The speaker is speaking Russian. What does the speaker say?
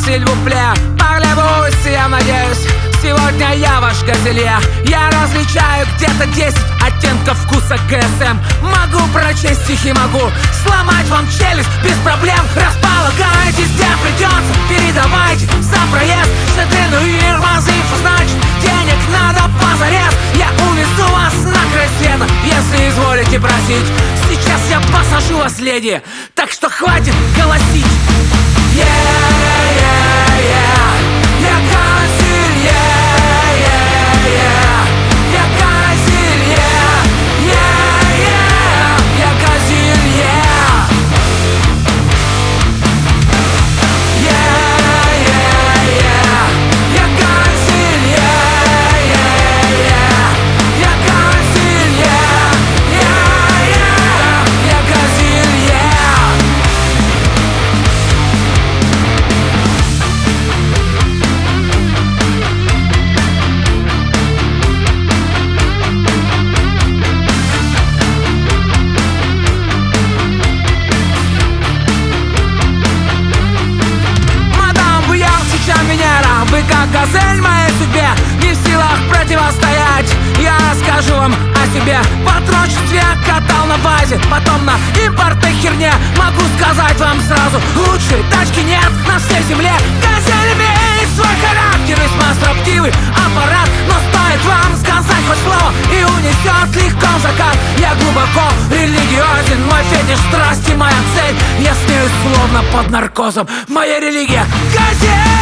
сильвупле, parlez-vous, я надеюсь. Сегодня я ваш газелье. Я различаю где-то 10 оттенков вкуса КСМ. Могу прочесть стихи, могу сломать вам челюсть без проблем. Располагайтесь, где придется, передавайте за проезд. Шедрину Ирмазифу, значит, денег надо позарез. Я увезу вас на край света, если изволите просить. Сейчас я посажу вас, леди, так что хватит голосить. Я газель, я газель, я газель, вы как газель моей судьбе, не в силах противостоять. Я расскажу вам о себе. В отрочестве катал на базе, потом на импортной херне. Могу сказать вам сразу, лучшей тачки нет на всей земле. Газель имеет свой характер, весьма строптивый аппарат. Но стоит вам сказать хоть слово, и унесет легко в закат. Я глубоко религиозен, мой фетиш страсти, моя цель. Я смеюсь словно под наркозом, моя религия газель.